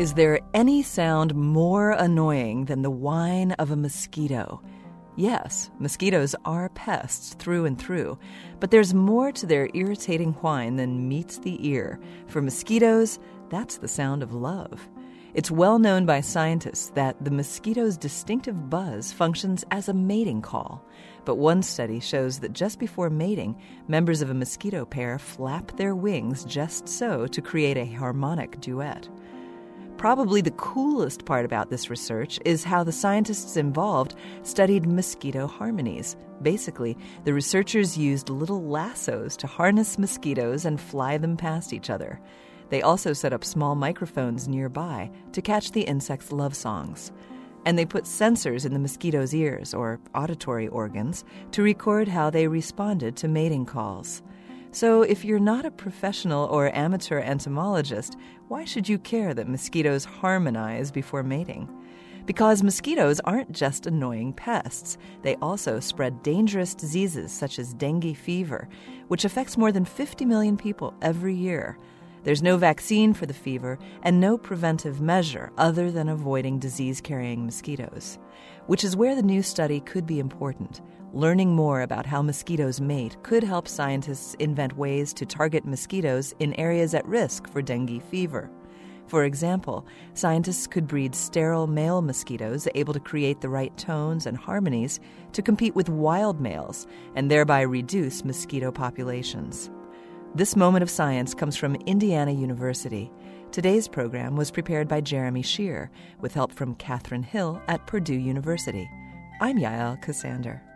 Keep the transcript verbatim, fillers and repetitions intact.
Is there any sound more annoying than the whine of a mosquito? Yes, mosquitoes are pests through and through, but there's more to their irritating whine than meets the ear. For mosquitoes, that's the sound of love. It's well known by scientists that the mosquito's distinctive buzz functions as a mating call. But one study shows that just before mating, members of a mosquito pair flap their wings just so to create a harmonic duet. Probably the coolest part about this research is how the scientists involved studied mosquito harmonies. Basically, the researchers used little lassos to harness mosquitoes and fly them past each other. They also set up small microphones nearby to catch the insects' love songs. And they put sensors in the mosquitoes' ears, or auditory organs, to record how they responded to mating calls. So if you're not a professional or amateur entomologist, why should you care that mosquitoes harmonize before mating? Because mosquitoes aren't just annoying pests. They also spread dangerous diseases such as dengue fever, which affects more than fifty million people every year. There's no vaccine for the fever and no preventive measure other than avoiding disease-carrying mosquitoes, which is where the new study could be important. Learning more about how mosquitoes mate could help scientists invent ways to target mosquitoes in areas at risk for dengue fever. For example, scientists could breed sterile male mosquitoes able to create the right tones and harmonies to compete with wild males and thereby reduce mosquito populations. This moment of science comes from Indiana University. Today's program was prepared by Jeremy Shear with help from Catherine Hill at Purdue University. I'm Yael Ksander.